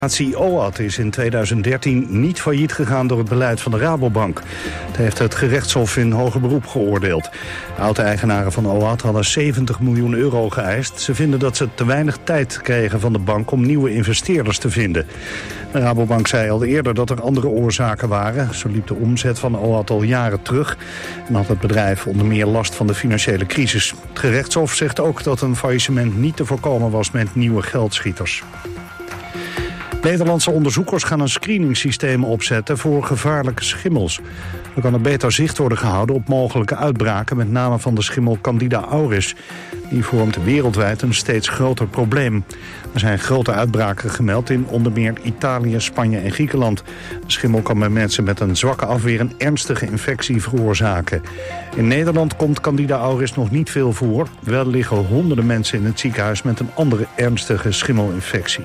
OAT is in 2013 niet failliet gegaan door het beleid van de Rabobank. Dat heeft het gerechtshof in hoger beroep geoordeeld. De oud-eigenaren van OAT hadden 70 miljoen euro geëist. Ze vinden dat ze te weinig tijd kregen van de bank om nieuwe investeerders te vinden. De Rabobank zei al eerder dat er andere oorzaken waren. Zo liep de omzet van OAT al jaren terug en had het bedrijf onder meer last van de financiële crisis. Het gerechtshof zegt ook dat een faillissement niet te voorkomen was met nieuwe geldschieters. Nederlandse onderzoekers gaan een screeningsysteem opzetten voor gevaarlijke schimmels. Er kan er beter zicht worden gehouden op mogelijke uitbraken, met name van de schimmel Candida auris. Die vormt wereldwijd een steeds groter probleem. Er zijn grote uitbraken gemeld in onder meer Italië, Spanje en Griekenland. De schimmel kan bij mensen met een zwakke afweer een ernstige infectie veroorzaken. In Nederland komt Candida auris nog niet veel voor. Wel liggen honderden mensen in het ziekenhuis met een andere ernstige schimmelinfectie.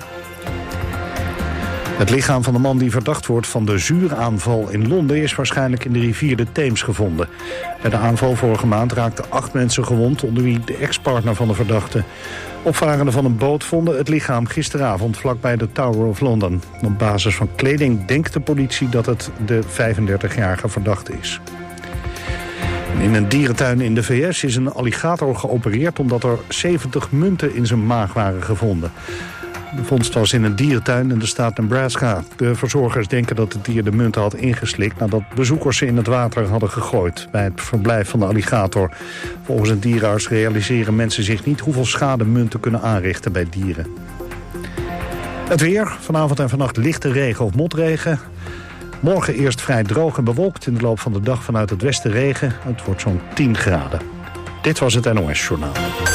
Het lichaam van de man die verdacht wordt van de zuuraanval in Londen is waarschijnlijk in de rivier de Theems gevonden. Bij de aanval vorige maand raakten 8 mensen gewond, onder wie de ex-partner van de verdachte. Opvarenden van een boot vonden het lichaam gisteravond vlakbij de Tower of London. Op basis van kleding denkt de politie dat het de 35-jarige verdachte is. In een dierentuin in de VS is een alligator geopereerd omdat er 70 munten in zijn maag waren gevonden. De vondst was in een dierentuin in de staat Nebraska. De verzorgers denken dat het dier de munten had ingeslikt nadat bezoekers ze in het water hadden gegooid bij het verblijf van de alligator. Volgens een dierenarts realiseren mensen zich niet hoeveel schade munten kunnen aanrichten bij dieren. Het weer, vanavond en vannacht lichte regen of motregen. Morgen eerst vrij droog en bewolkt, in de loop van de dag vanuit het westen regen. Het wordt zo'n 10 graden. Dit was het NOS Journaal.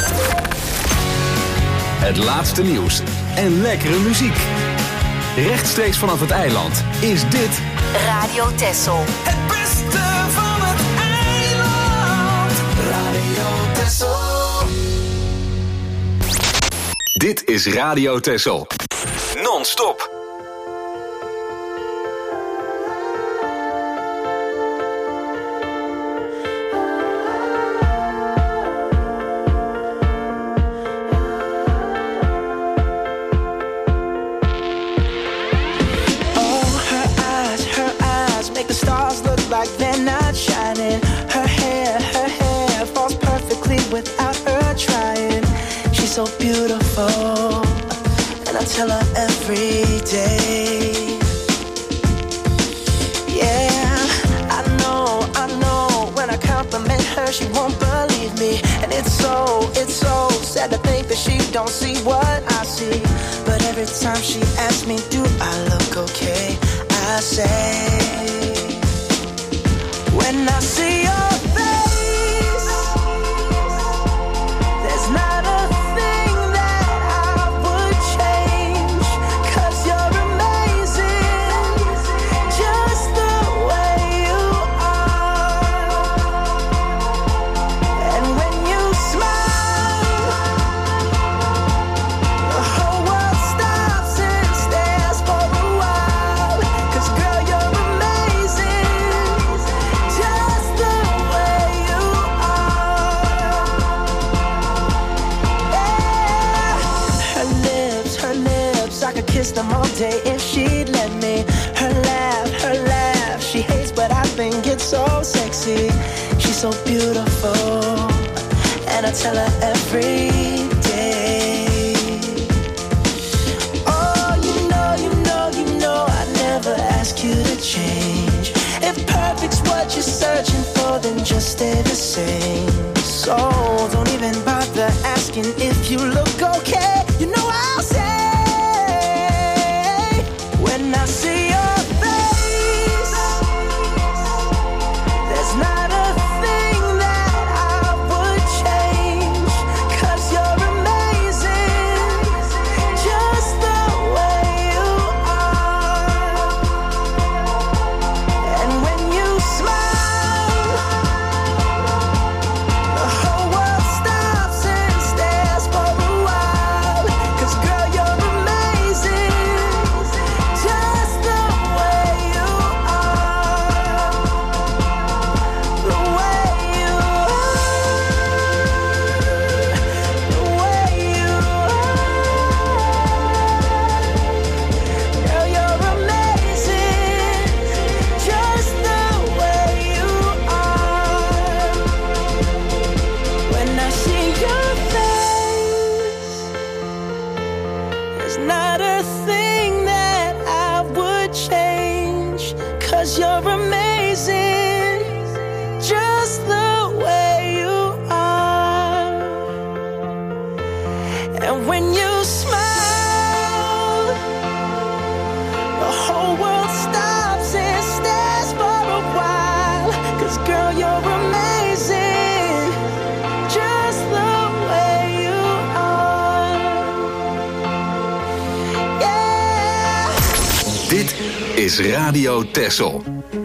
Het laatste nieuws en lekkere muziek. Rechtstreeks vanaf het eiland is dit Radio Texel. Het beste van het eiland. Radio Texel. Dit is Radio Texel. Non-stop. Like they're not shining. Her hair falls perfectly without her trying. She's so beautiful, and I tell her every day. Yeah, I know. When I compliment her, she won't believe me, and it's so sad to think that she don't see what I see. But every time she asks me, do I look okay? I say, when I see your face, there's not a thing that I would change, 'cause you're amazing, just the way you are. And when you smile, the whole world stops and stares for a while, 'cause girl, you're amazing, just the way you are. Yeah. Her lips, I could kiss them all day if she'd let me. Her laugh, she hates but I think it's so sexy. She's so beautiful, and I tell her every day. Oh, you know, I never ask you to change. If perfect's what you're searching for, then just stay the same. So don't even bother asking if you look okay. You know I'll say, when I see your face, there's not a thing that I would change, 'cause you're amazing, just the way you are. And when you smile, Dit is Radio Texel.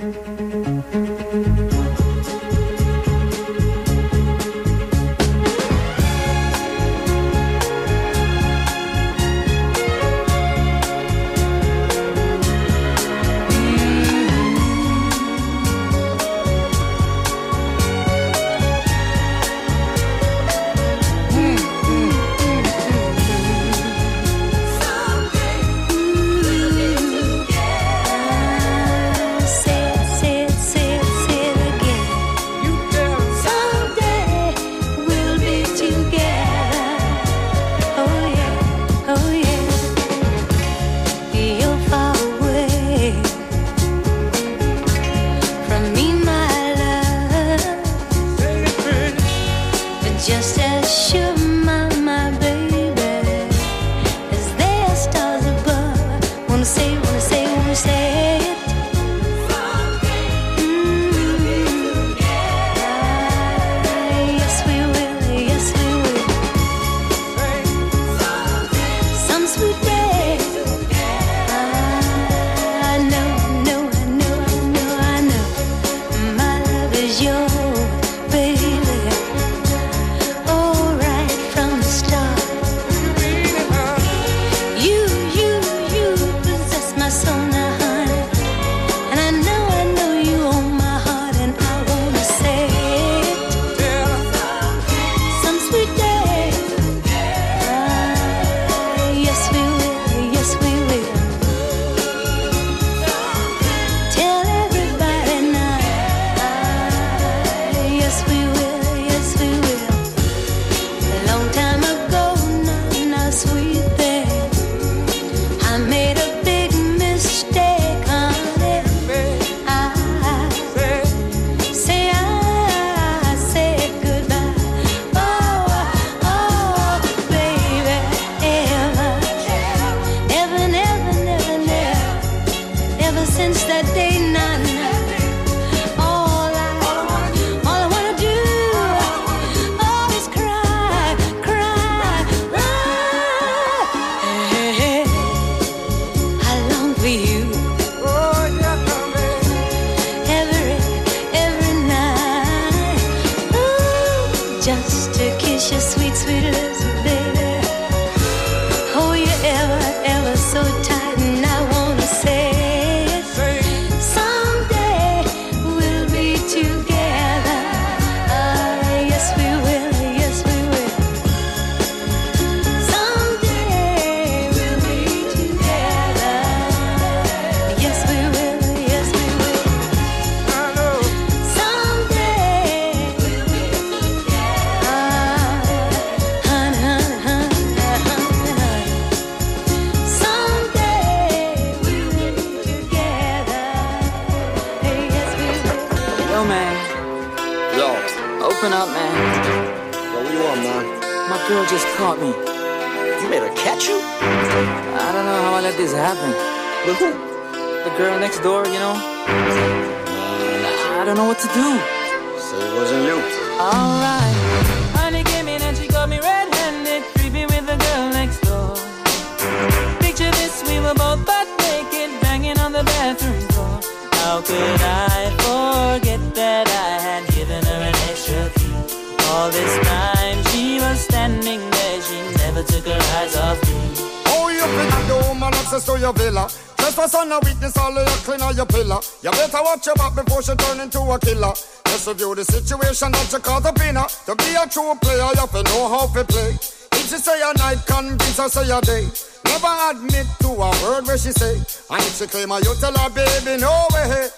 Review the situation that you call the winner. To be a true player, you have to know how to play. If she say a night, convince her say a day. Never admit to a word where she say. And if she claim her, you tell her, baby, no way.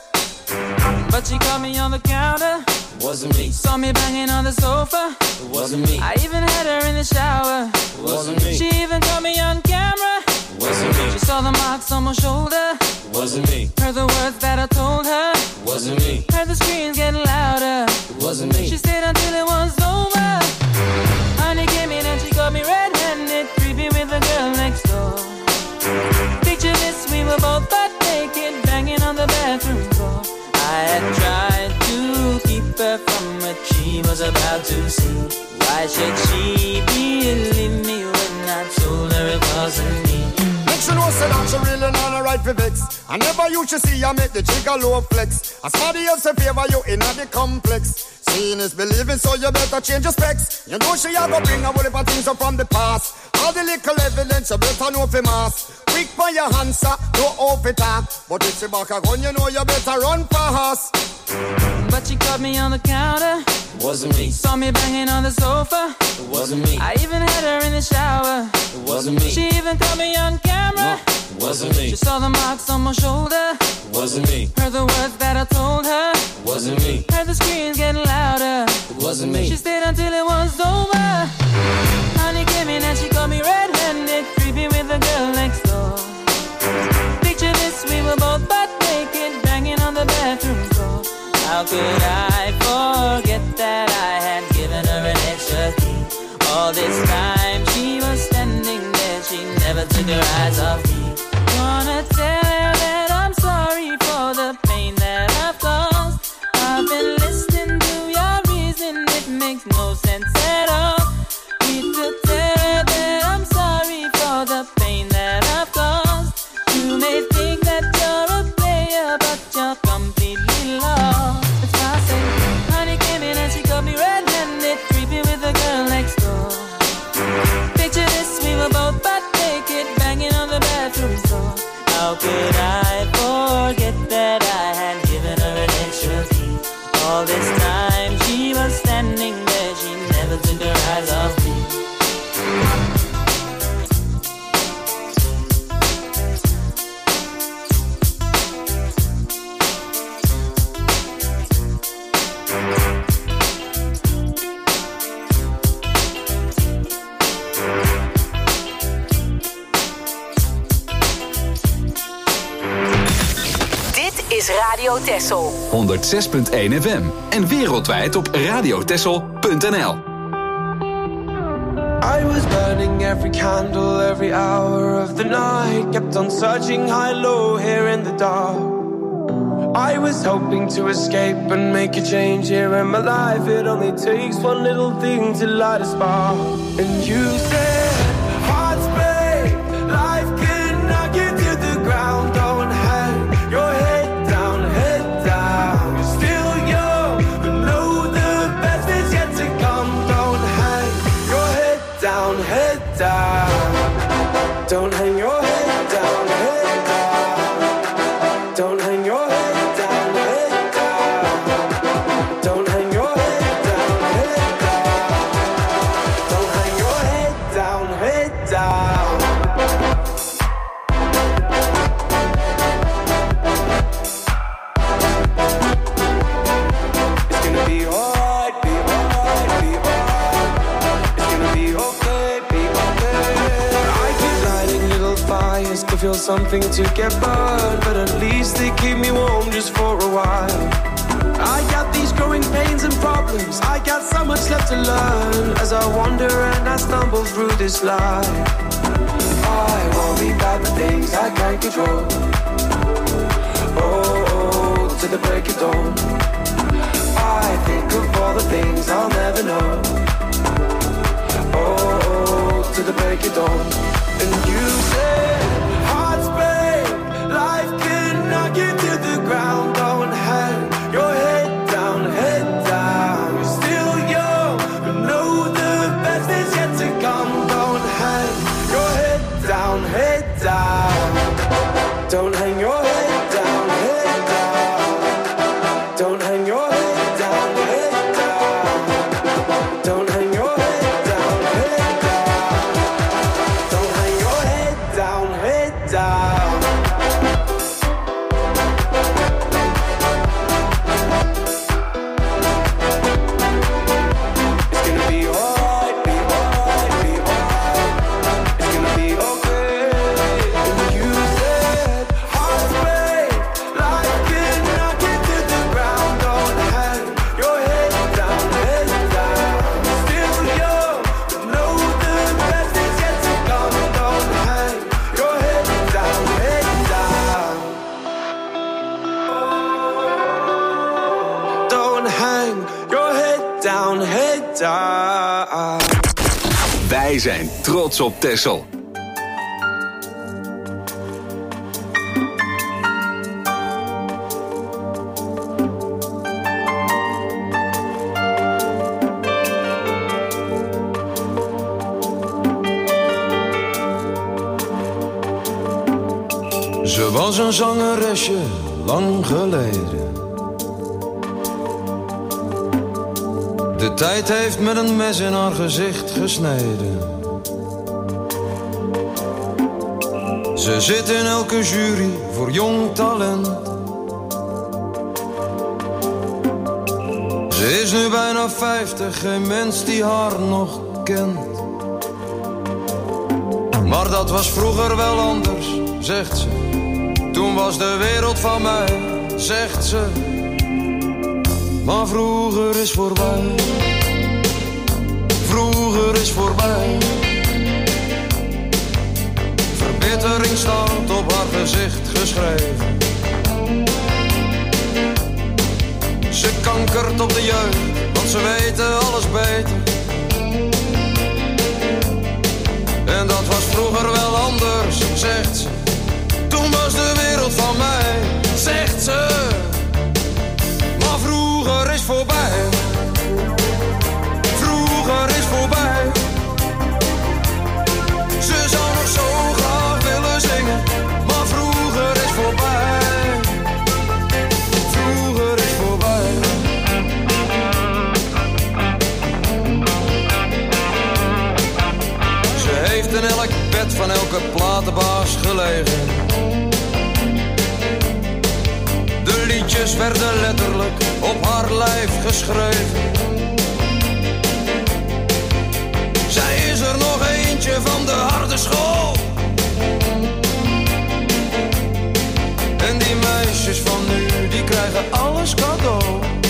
But she caught me on the counter. Wasn't me. Saw me banging on the sofa. It wasn't me. I even had her in the shower. It wasn't me. She even caught me on camera. It wasn't me. She saw the marks on my shoulder. It wasn't me. Heard the words that I told her. It wasn't me. Heard the screams getting louder. It wasn't me. She stayed until it was over. Honey came in and she got me red-handed, creepy with the girl next door. Picture this, we were both butt naked, banging on the bathroom floor. I had tried to keep her from what she was about to see. Why should she believe me when I told her it wasn't me? Make she know say that she really not right for vex. I never you should see I make the trigger low flex. As somebody else in favor you in the complex. Seeing is believing, so you better change your specs. You know she a go bring a whole heap of things up from the past. All the little evidence you better know for mass. Quick for your answer, no off it talk. But if she back a gun, you know you better run fast. But she caught me on the counter. It wasn't me. Saw me banging on the sofa. It wasn't me. I even had her in the shower. It wasn't me. She even caught me on camera. No, it wasn't me. She saw the marks on my shoulder. It wasn't me. Heard the words that I told her. It wasn't me. Heard the screams getting louder. It wasn't me. She stayed until it was over. Honey came in and she caught me red-handed, creepy with the girl next door. Picture this, we were both butt naked, banging on the bathroom door. How could I forget that I had given her an extra key? All this time she was standing there, she never took her eyes off me. Wanna tell her that I'm sorry for the pain that I've caused. I've been listening to your reason, it makes no sense at all. Need to tell her that I'm sorry for the pain that I've caused. You may think that you're a player, but you're completely lost. That's why I say, honey came in and she caught me red-handed, creepy with the girl next door. Picture this, we were both butt naked, banging on the bathroom door. How could I forget that I had given her an extra key? All this time she was standing there, she never took her eyes off me. Is Radio Texel 106.1 FM en wereldwijd op radiotexel.nl. I was burning every candle, every hour of the night. Kept on searching high, low, here in the dark. I was hoping to escape and make a change here in my life. It only takes one little thing to light a spark. And you said, hearts break, life can knock you to the ground. Don't hang your head. Don't hang your head down, head down. Don't hang your head down, head down. Don't hang your head down, head down. Don't hang your head down, head down. It's gonna be alright, be alright, be alright. It's gonna be okay, be okay. Fires to feel something to get burned, but at least they keep me warm just for a while. I got these growing pains and problems, I got so much left to learn as I wander and I stumble through this life. I worry about the things I can't control. Oh, to the break of dawn. I think of all the things I'll never know. Oh, to the break of dawn. And you said, hearts break, life can knock you to the ground. Don't hang your head down, head down. You're still young, but know the best is yet to come. Don't hang your head down, head down. Don't hang your head down, head down. Don't hang your head down, head down. Don't hang your head down, head down. Don't hang your head down, head down. It's gonna be alright, be alright, be alright. It's gonna be okay. And you said, hearts break, life can knock you to the ground. Don't hang your head down, head down. Still young, but know the best is yet to come. Don't hang your head down, head down. Don't hang your head down, head down. Wij zijn trots op Texel. was een zangeresje lang geleden. De tijd heeft met een mes in haar gezicht gesneden. Ze zit in elke jury voor jong talent. Ze is nu bijna 50, geen mens die haar nog kent. Maar dat was vroeger wel anders, zegt ze. Toen was de wereld van mij, zegt ze. Maar vroeger is voorbij. Vroeger is voorbij. Verbittering staat op haar gezicht geschreven. Ze kankert op de jeugd, want ze weten alles beter. En dat was vroeger wel anders, zegt ze. Toen was de wereld van mij, zegt ze. Maar vroeger is voorbij. Vroeger is voorbij. Ze zou nog zo graag willen zingen, maar vroeger is voorbij. Vroeger is voorbij. Ze heeft in elk bed van elke platenbaas gelegen. De liedjes werden letterlijk op haar lijf geschreven. Zij is er nog eentje van de harde school. En die meisjes van nu, die krijgen alles cadeau.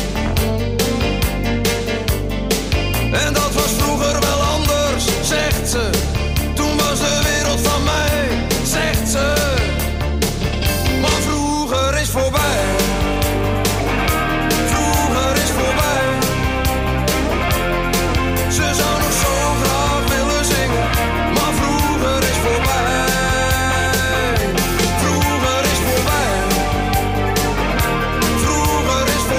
En dat was vroeger wel anders, zegt ze. Toen was de wereld van mij, zegt ze. Maar vroeger is voorbij. Vroeger is voorbij. Ze zou nog zo graag willen zingen, maar vroeger is voorbij. Vroeger is voorbij. Vroeger is voorbij.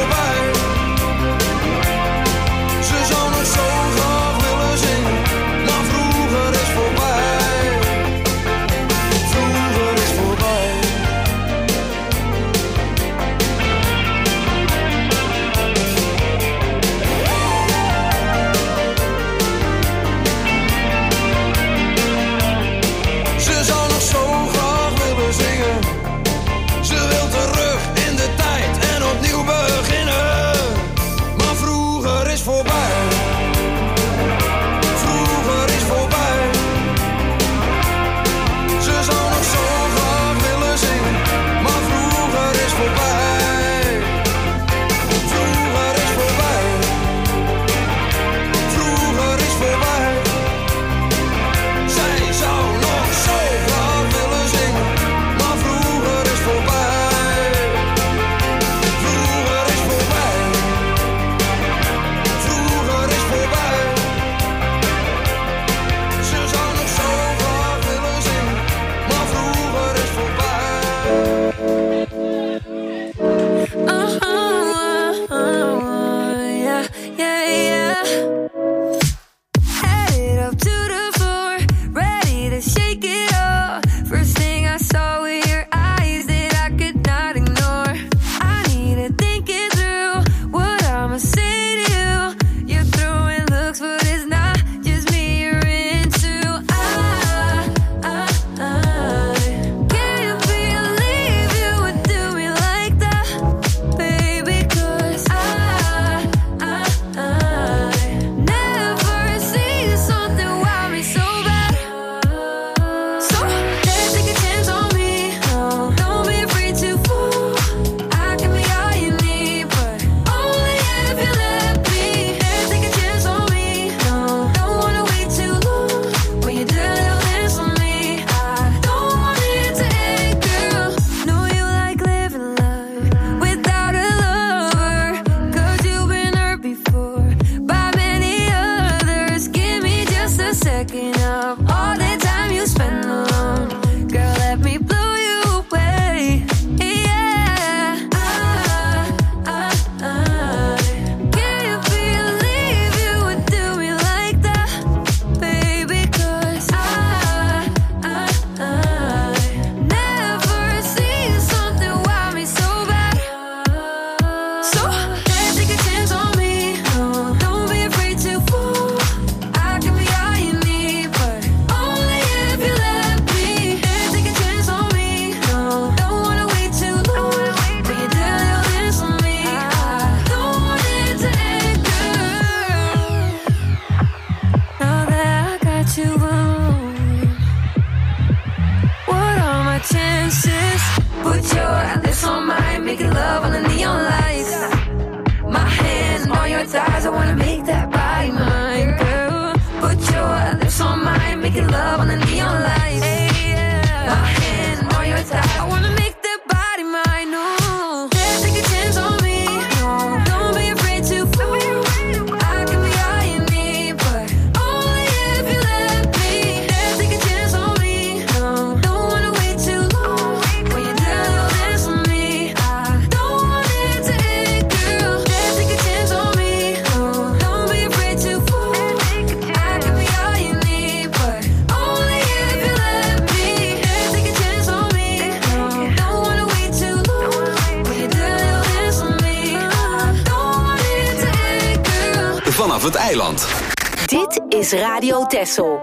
vanaf het eiland. Dit is Radio Texel.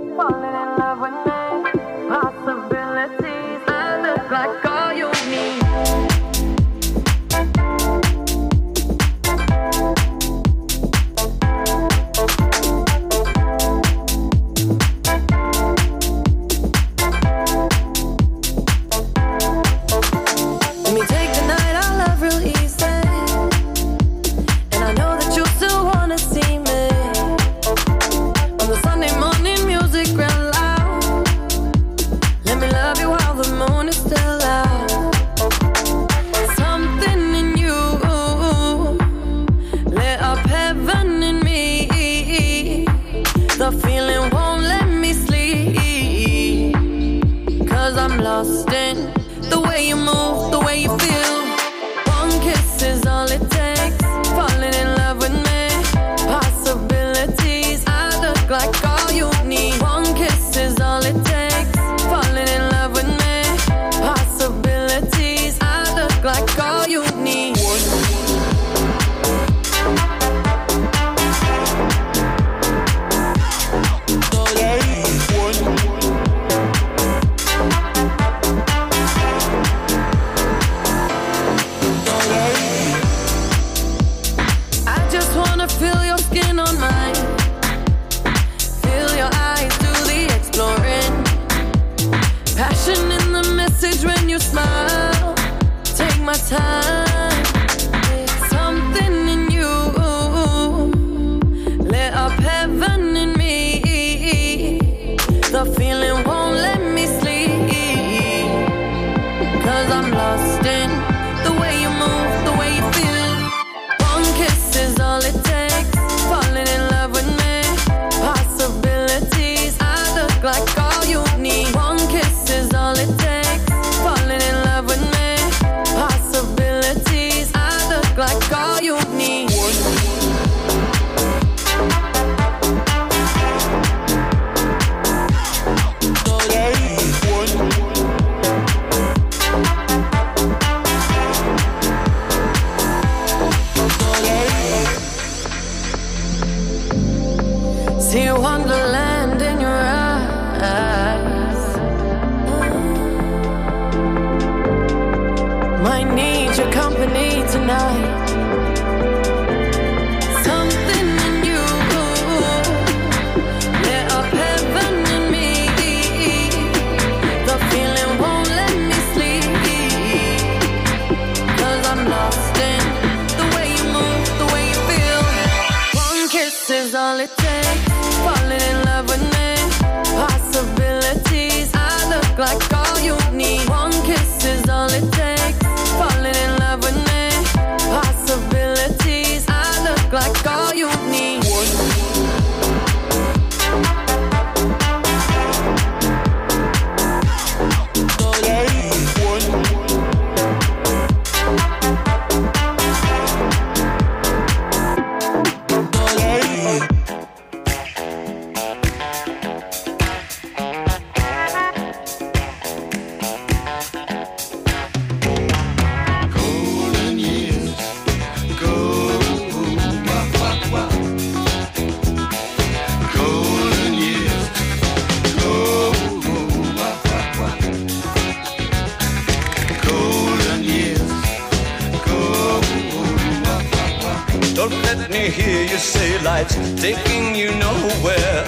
Taking you nowhere.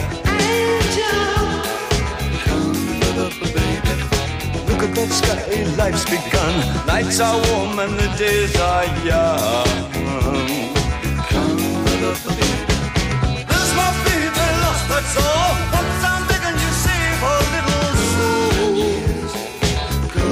Angel, come up, baby. Look at that sky, life's begun. Nights are warm and the days are young. Come up, baby. There's my baby lost, that's all. Once I'm begging you, save a little soul. Years go,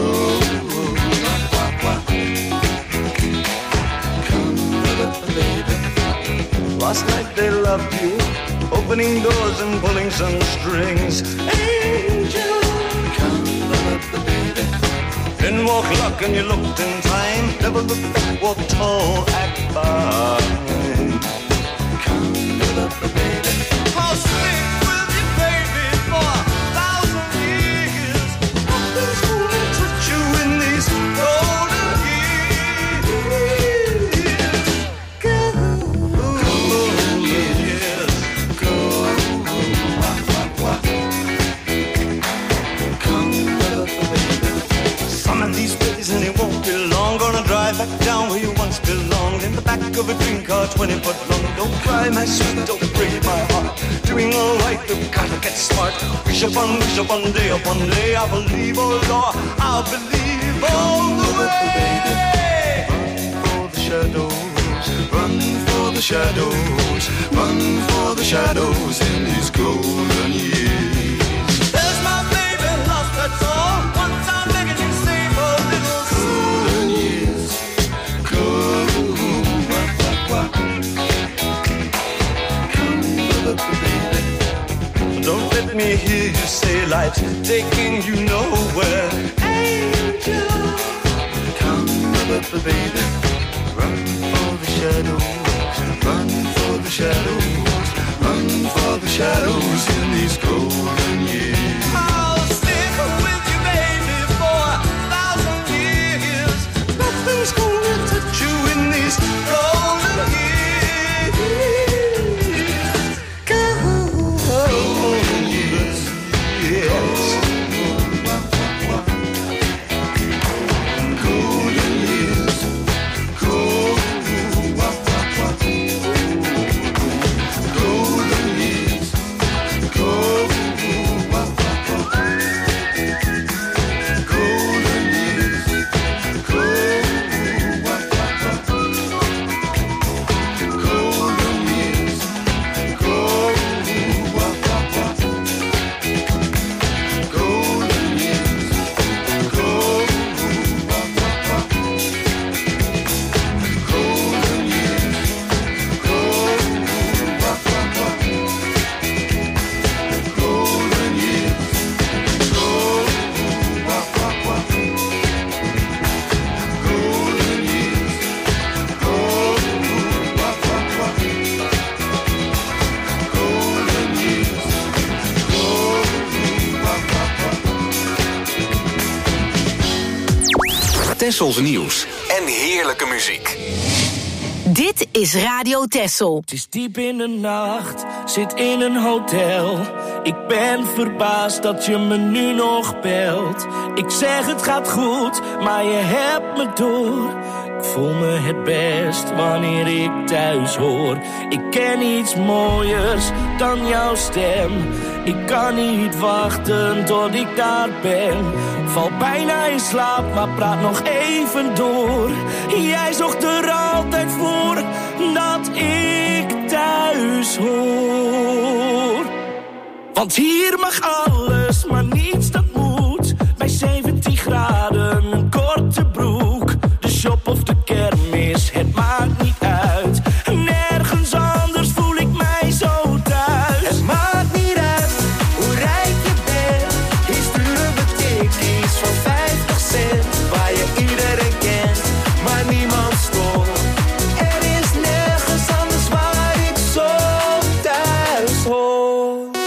come up, baby. Last night they loved you, opening doors and pulling some strings. Angel, come up, baby. Then walk luck and you looked in time. Never look back, walk tall, act fine. Come up, baby. I'll stick with you, baby, for 1,000 years. Nothing's gonna touch you in these golden years. Golden years. days and it won't be long. Gonna drive back down where you once belonged, in the back of a dream car 20 foot long. Don't cry, my sweet, don't break my heart. Doing all right, you've gotta get smart. Wish upon day, I believe, oh Lord, I'll believe all the way. Run for the shadows, run for the shadows, run for the shadows in these golden years. There's my baby lost, that's all. Once I'm begging you, save a little golden years. Golden, baby. Don't let me hear you say life's taking you nowhere. Angel, come, baby. Run for the shadows, run for the shadows, run for the shadows in these golden years. I'll stick with you, baby, for 1,000 years. Nothing's gonna touch you in these golden years. Golden years, yes. Tessel's nieuws en heerlijke muziek. Dit is Radio Tessel. Het is diep in de nacht, zit in een hotel. Ik ben verbaasd dat je me nu nog belt. Ik zeg het gaat goed, maar je hebt me door. Ik voel me het best wanneer ik thuis hoor. Ik ken iets mooiers dan jouw stem. Ik kan niet wachten tot ik daar ben. Val bijna in slaap, maar praat nog even door. Jij zorgt er altijd voor dat ik thuis hoor. Want hier mag alles, maar niets dat moet. Bij 17 graden, een korte broek. De shop of de kermis, het maakt niet uit. Nergens anders voel ik mij zo thuis. Het maakt niet uit hoe rijk je bent. Hier sturen we tikkies van 50 cent. Waar je iedereen kent, maar niemand stoort. Er is nergens anders waar ik zo thuis hoor.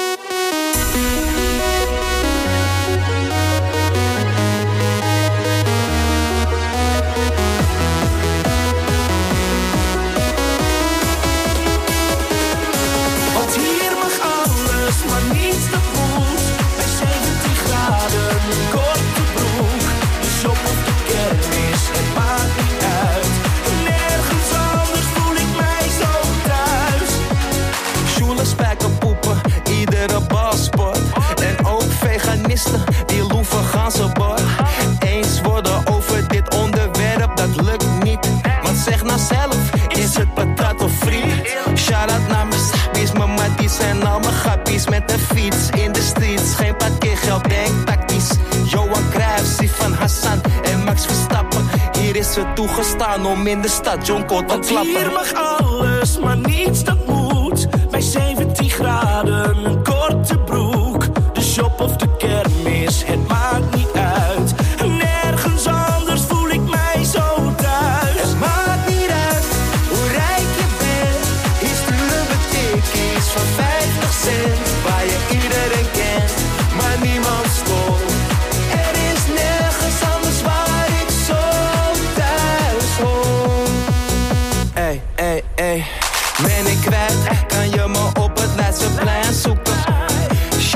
Die loeven ganzenbord. Eens worden over dit onderwerp, dat lukt niet. Want zeg nou zelf, is het patat of friet? Shout-out naar mijn sabies, mijn matties en al mijn grappies. Met de fiets in de streets, geen parkeergeld, denk tactisch. Johan Cruijff, Sifan Hassan en Max Verstappen. Hier is het toegestaan om in de stad John Cole te klappen. Want hier mag alles, maar niets dat moet. Bij 17 graden, een korte broek. De shop of de kermis, het maakt niet uit. Nergens anders voel ik mij zo thuis. Het maakt niet uit hoe rijk je bent. Hier sturen we tikkies van 50 cent. Waar je iedereen kent, maar niemand stoort. Er is nergens anders waar ik zo thuis hoor. Ey, ey, ey. Ben ik kwijt, kan je me op het Leidseplein zoeken?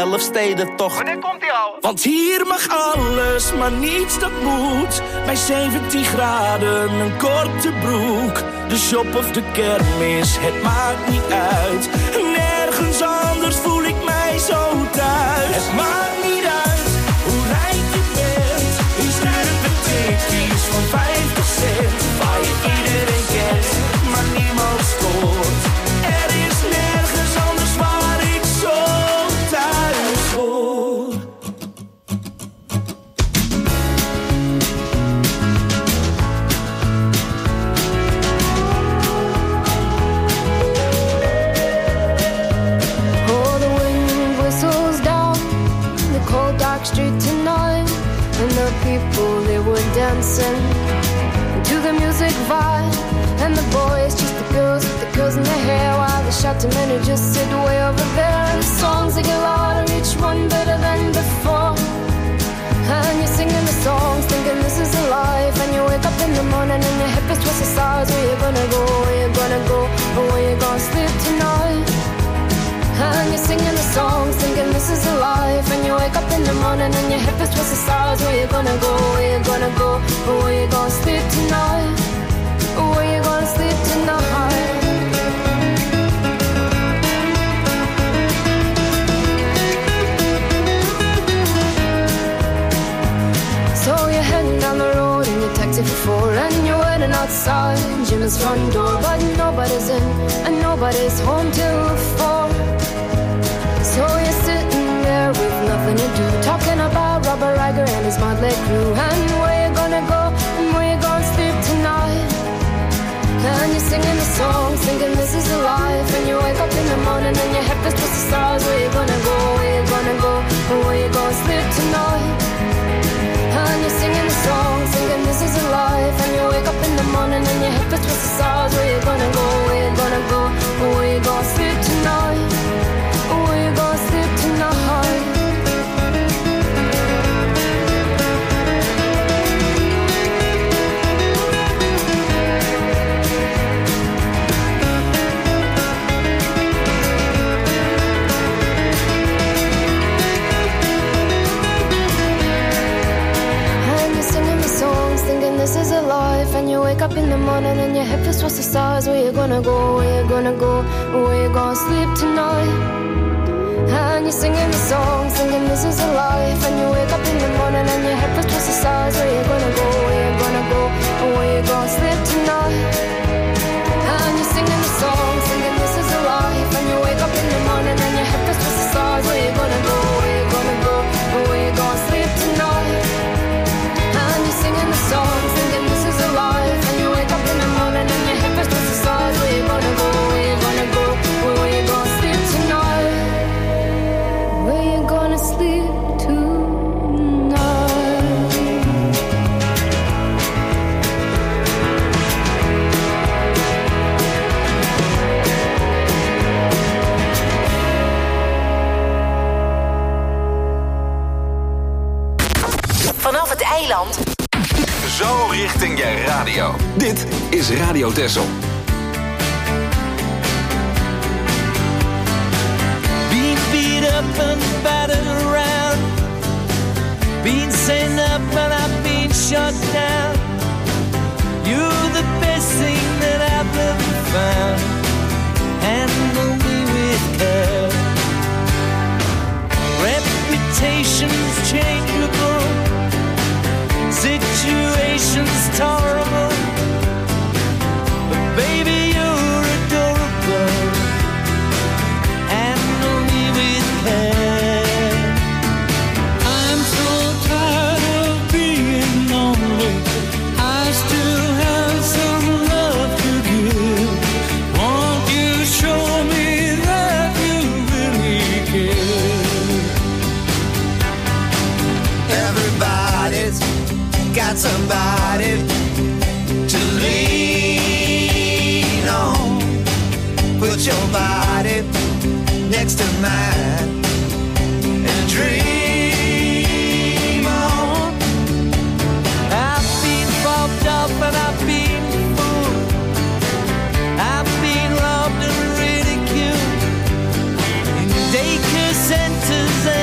Elfstedentocht. Wanneer komt die al? Want hier mag alles, maar niets dat moet. Bij 17 graden een korte broek. De shop of de kermis, het maakt niet uit. Nergens anders voel ik mij zo thuis. Het maakt niet uit hoe rijk je bent. Hier schrijven we tikkies van 50 cent. Waar je iedereen kent, maar niemand stoort. Er is nergens anders waar ik zo thuis hoor. Oh, the wind whistles down the cold dark street tonight, and the people, they were dancing to the music vibe, and the boys just the girls in their hair, while the shouting men who just sit way over there. And the songs they get louder, each one better than before. And you're singing the songs, thinking this is a life. And you wake up in the morning and your hip is twisted sides. Where you gonna go? Where you gonna go? Or where you gonna sleep tonight? And you're singing the songs, thinking this is a life. And you wake up in the morning and your hip is twisted sides. Where you gonna go? Where you gonna go? Or where you gonna sleep tonight? Or where you gonna sleep tonight? So you're heading down the road in your taxi for 4, and you're waiting outside Jim's front door, but nobody's in and nobody's home till 4. So you're sitting there with nothing to do, talking about Robert Riger and his motley crew, and where you gonna go and where you gonna sleep tonight. And you're singing the songs, thinking this is a life. And you wake up in the morning and your head is twisted stars. Where you gonna go, where you gonna go, and where you gonna sleep tonight. And you're singing the songs, thinking this is a life. And you wake up in the morning and your hip is twisted stars. Where you gonna go, where you gonna go, or where you gonna sleep tonight, or where you gonna sleep tonight. Thinking this is a life, and you wake up in the morning and your hip is twisted the stars. Where you gonna go, where you gonna go, where you gonna sleep tonight. And you're singing the song, thinking this is a life, and you wake up in the morning and your hip is twisted the stars. Where you gonna go, where you gonna go, where you gonna sleep tonight. And you're singing the song, thinking this is a life, and you wake up in the morning and your hip is twisted the stars. Where you gonna go, where you gonna go, where you gonna sleep tonight. And you're singing the song, thinking this is a life, and you wake up in the morning and your hip is twisted the stars. Where you gonna go, where you gonna go, where you gonna sleep tonight. Where you gonna sleep Vanaf het eiland. Zo richting je radio. Dit is Radio Texel. Been beat up and battered around. Been sent up and I've been shut down. You're the best thing that I've ever found. Handle me with care. Reputation's changeable. Situation's tolerable, but baby you're adorable. Handle me with care. I'm so tired of being lonely. I still have some love to give. Won't you show me that you really care? Everybody's got somebody to lean on. Put your body next to mine and dream on. I've been bumped up and I've been fooled. I've been robbed and ridiculed in daycare centers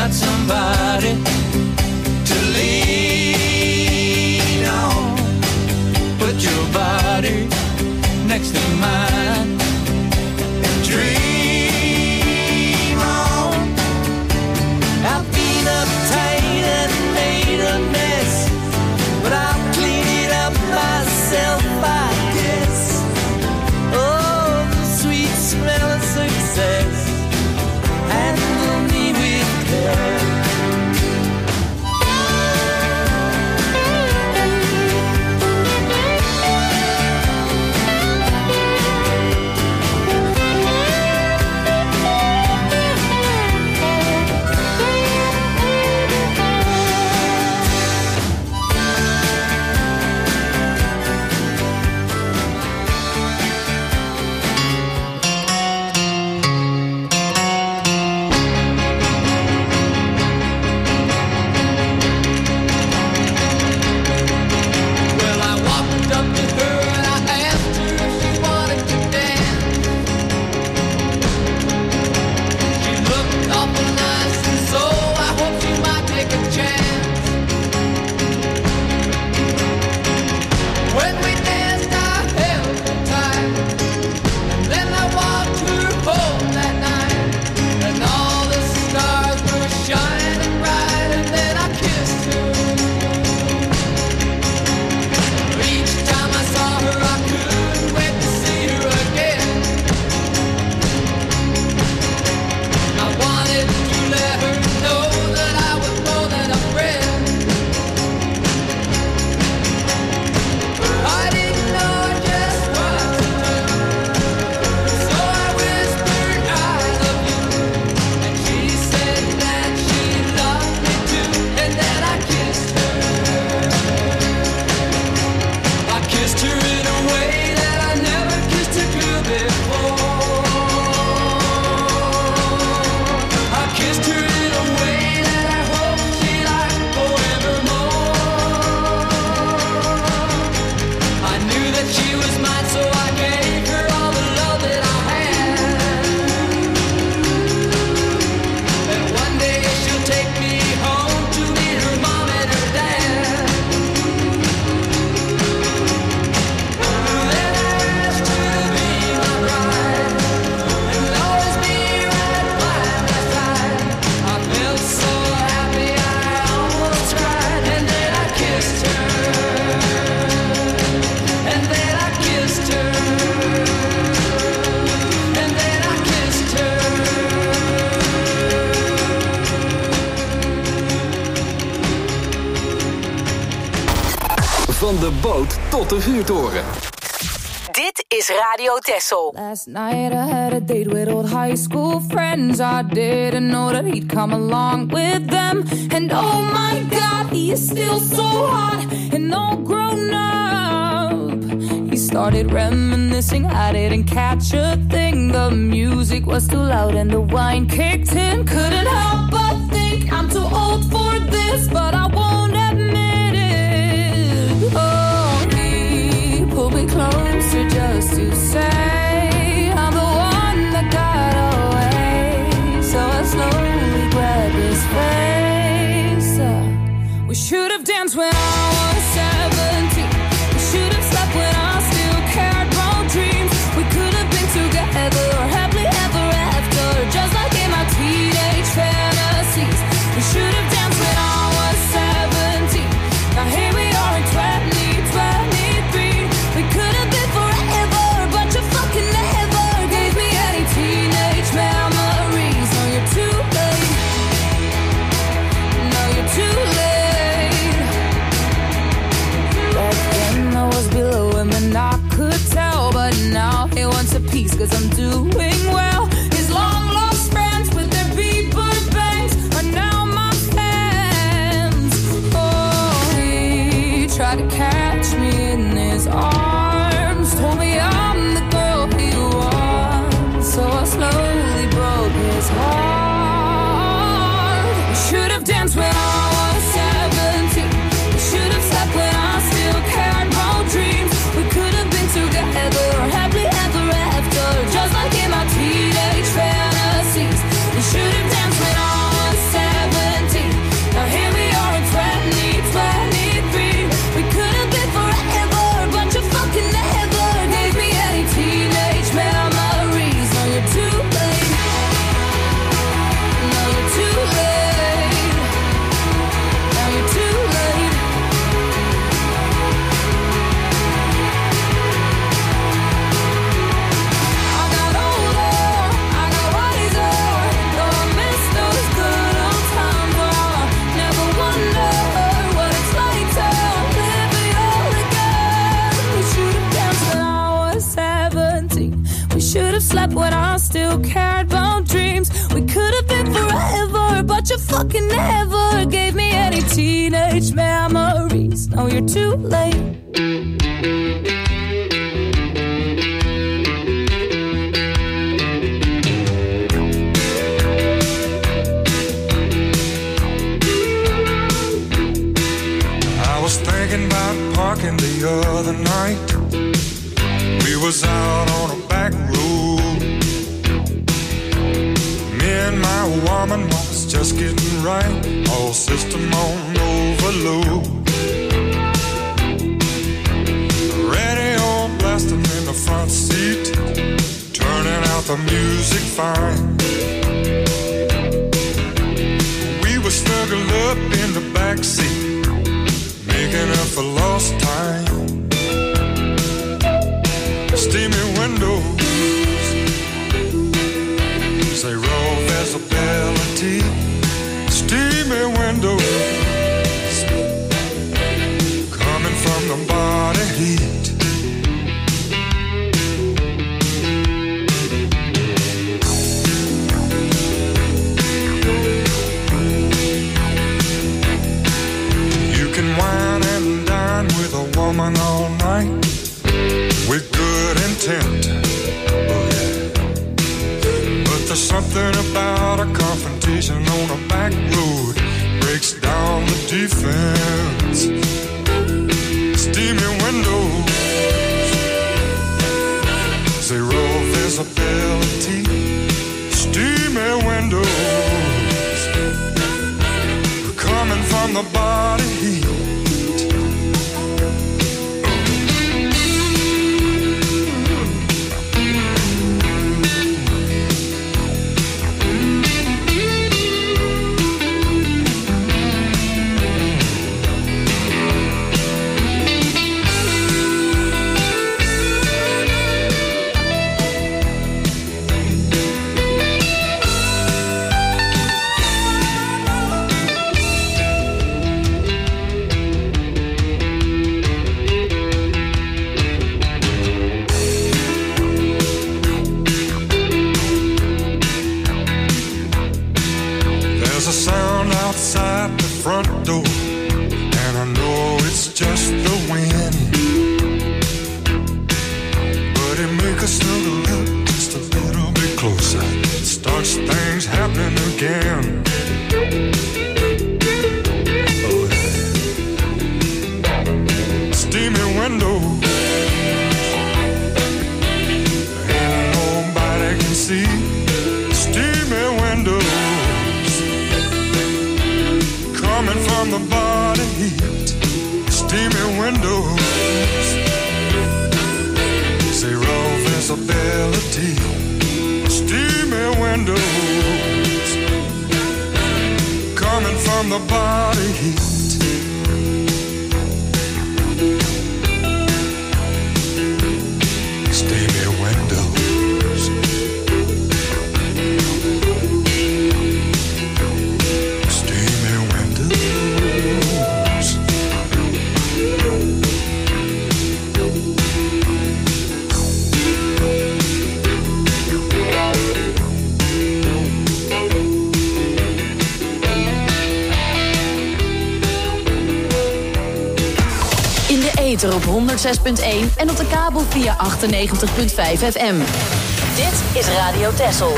got somebody to lean on. Put your body next to mine and dream on. I've been uptight and made a mess, but I'll clean it up myself, I guess. Oh, the sweet smell of success. Handle me with care. Van de boot tot de vuurtoren. Dit is Radio Texel. Last night I had a date with old high school friends. I didn't know that he'd come along with them. And oh my God, he is still so hot and all grown up. He started reminiscing, I didn't catch a thing. The music was too loud and the wine kicked in. Couldn't help but think I'm too old for this, but I won't admit it. Oh, he pulled me closer just to say I'm the one that got away. So I slowly grabbed his face. We should have danced when I was 17. We should have slept when I still cared about dreams. We could have been together or happily ever after, just like in my teenage fantasies. We should have danced when I was 17. Now here we are in 2023. We could have been forever, but you fucking never gave me any teenage memories. No, you're too late. No, you're too late. Back then I was below him and I could tell, but now he wants a piece 'cause I'm doing well. His long lost friends with their beeper bangs are now my fans. Oh, he tried to catch me in his arms, told me I'm the girl he wants, so I slowly broke his heart. We should have danced when I was 17. We should have slept when I still cared about dreams. We could have been together or happily ever after, just like in my should have slept when I still cared about dreams. We could have been forever, but you fucking never gave me any teenage memories. Now you're too late. I was thinking about parking the other night. We was out on a back road. Me and my woman was just getting right. All system on overload. Radio blasting in the front seat, turning out the music fine. We were snuggled up in the back seat, making up for lost time. Steamy windows, say roll visibility. Steamy windows, coming from the body heat. You can wine and dine with a woman all night with good intent, oh yeah. But there's something about a confrontation on a back road, breaks down the defense. Steamy windows, zero visibility. Steamy windows, coming from the body heat. Op 106.1 en op de kabel via 98.5 FM. Dit is Radio Texel.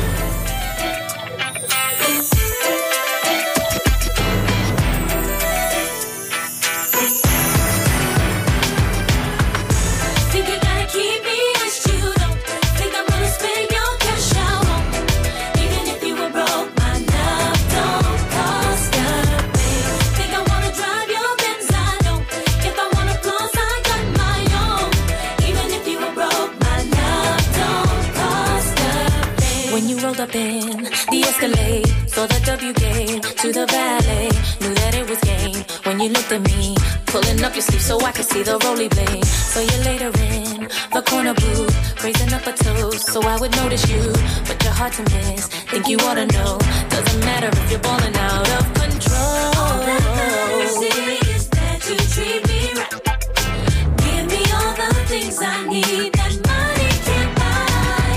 Up in the Escalade, saw the W gate to the valet, knew that it was game when you looked at me, pulling up your sleeve so I could see the roly blade. So you later in the corner booth, raising up a toast so I would notice you, but you're hard to miss, think you ought to know, doesn't matter if you're balling out of control. All that matters is that you treat me right, give me all the things I need that money can't buy.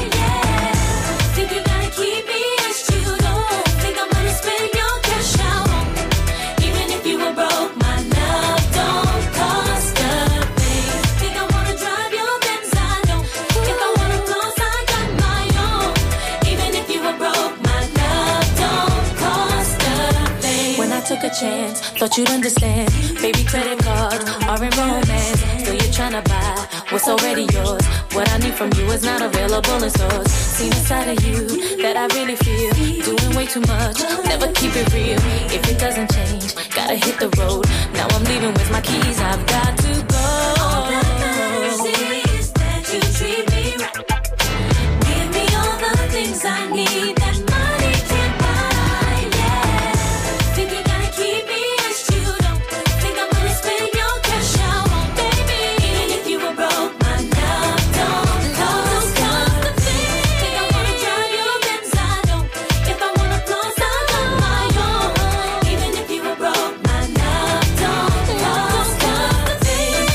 chance, thought you'd understand. Baby, credit cards are in romance. Still you're trying to buy what's already yours. What I need from you is not available in stores. Seen a side of you that I really feel. Doing way too much, never keep it real. If it doesn't change, gotta hit the road. Now I'm leaving with my keys, I've got to go. All that matters is that you treat me right. Give me all the things I need that money can't buy, yeah. Think you gotta keep me as you don't think I'm gonna spend your cash out on baby. Even if you were broke, my love don't cost the thing. Think I wanna drive your Benz, I don't. If I wanna floss, I got my own. Even if you were broke, my love don't cost the thing.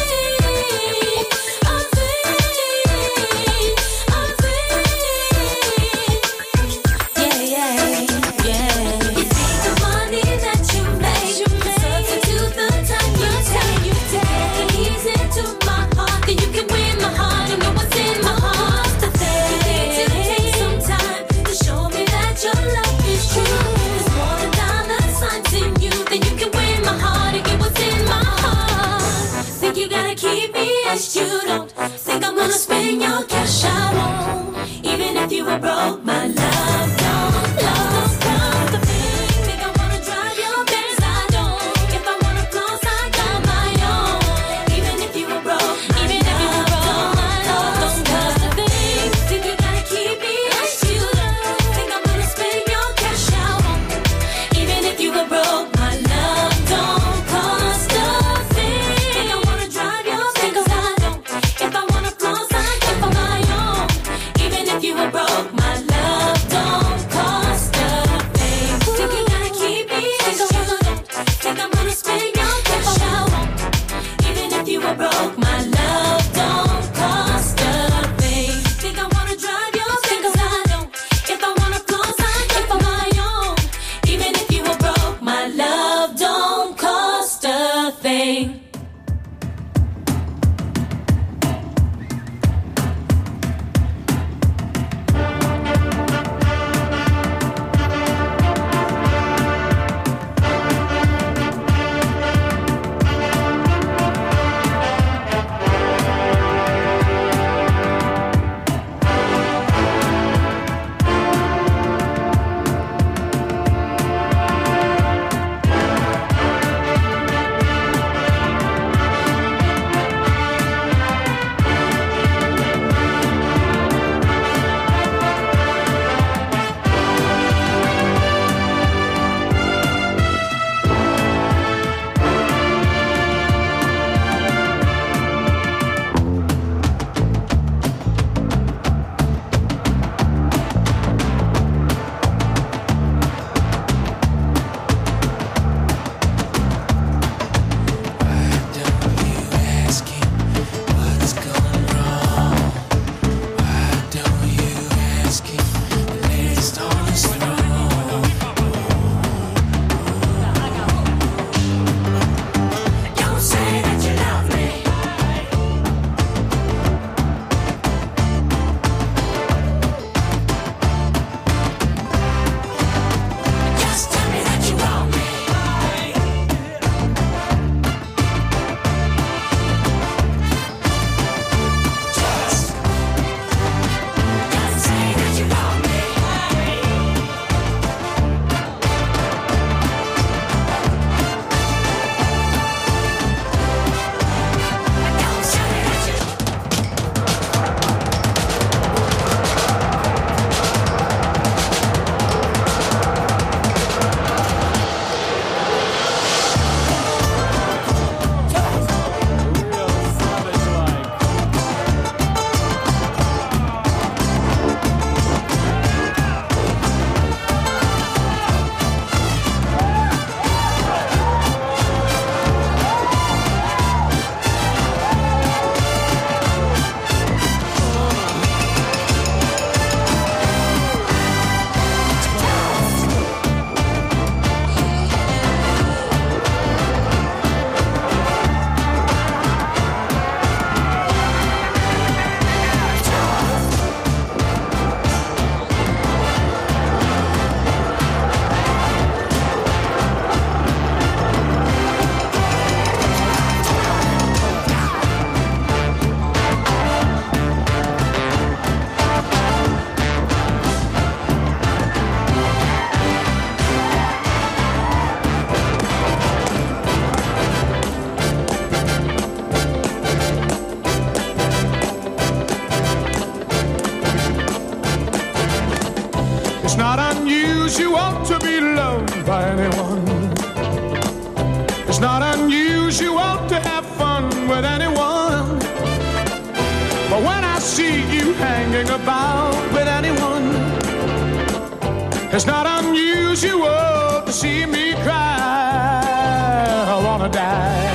It's not unusual to be loved by anyone. It's not unusual to have fun with anyone. But when I see you hanging about with anyone, it's not unusual to see me cry. I wanna die.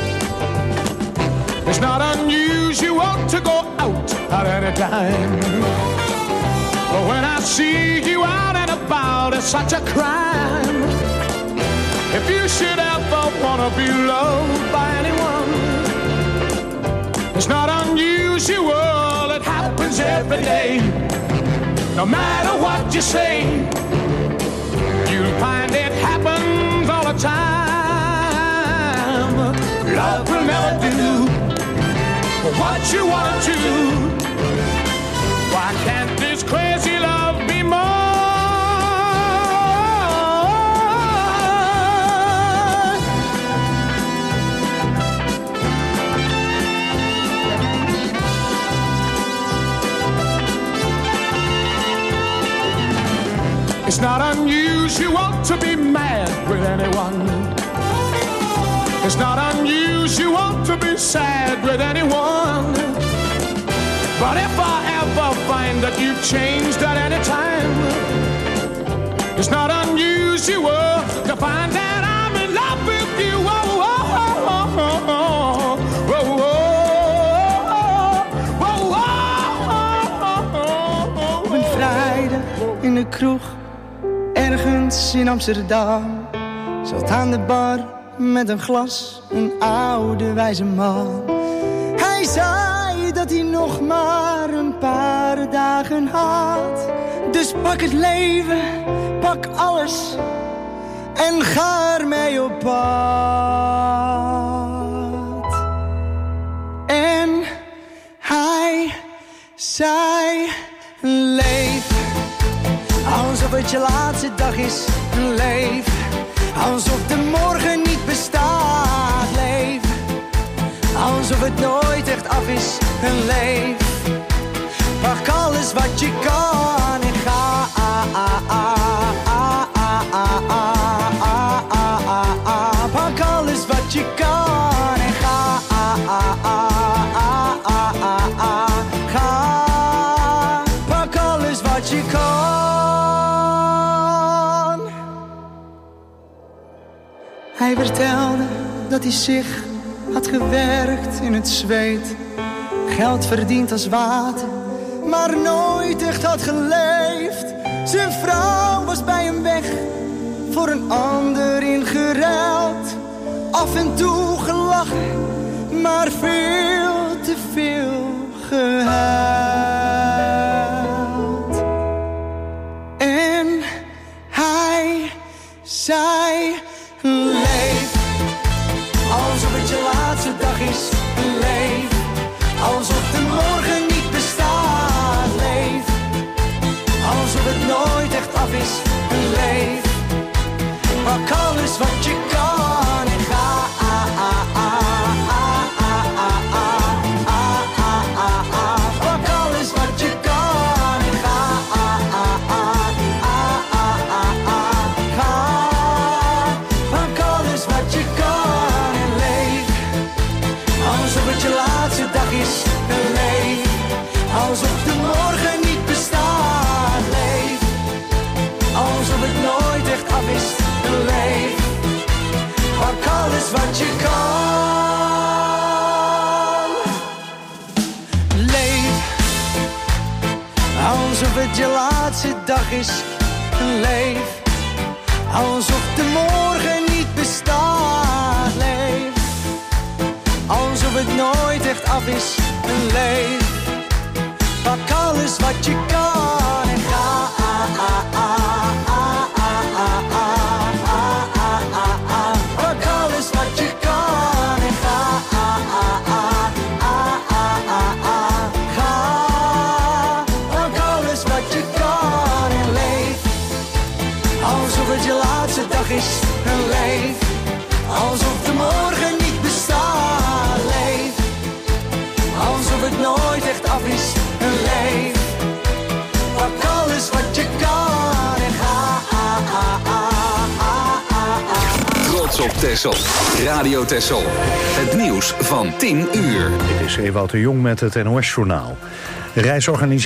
It's not unusual to go out at any time. But when I see you out and about, it's such a crime. If you should ever wanna be loved by anyone, it's not unusual, it happens every day. No matter what you say, you'll find it happens all the time. Love will never do what you want to. Why can't this crazy love be more? It's not unusual to be mad with anyone. It's not unusual to be sad with anyone. But if I ever find that you've changed at any time, it's not unusual to find that I'm in love with you. Oh, oh, oh, oh, oh, oh, oh, oh. Op een vrijdag in de kroeg, ergens in Amsterdam, zat aan de bar met een glas een oude wijze man. Hij zei dat hij nog maar een paar dagen had. Dus pak het leven, pak alles en ga ermee op pad. En hij zei: leef alsof het je laatste dag is. Leef alsof de morgen niet bestaat. Leef alsof het nooit echt af is. En leef, pak alles wat je kan en ga. Pak alles wat je kan en ga. Ga, pak alles wat je kan. Hij vertelde dat hij zich had gewerkt in het zweet, geld verdiend als water, maar nooit echt had geleefd. Zijn vrouw was bij hem weg, voor een ander ingeruild. Af en toe gelachen, maar veel te veel gehuild. En hij zei: leef alsof het je laatste dag is. Leef alsof de morgen niet bestaat. Leef alsof het nooit echt af is. Leef, pak alles wat je kan en ga. Pak alles wat je kan en ga. Ga, pak alles wat je kan en leef alsof het je laatste dag is. Leef alsof de morgen niet bestaat. Leef alsof het nooit echt af is. Leef, pak alles wat je kan. Leef alsof het je laatste dag is. Leef alsof de morgen niet bestaat. Leef alsof het nooit echt af is. Leef, pak alles wat je kan en ga. Pak alles wat je kan en ga. Ga, pak alles wat je kan en leef alsof het je laatste dag is. En leef alsof de morgen niet bestaat. Leef alsof het nooit echt af is. En leef, pak alles wat je kan. op Texel. Radio Texel. Het nieuws van 10 uur. Dit is Ewout de Jong met het NOS-journaal. Reisorganisatie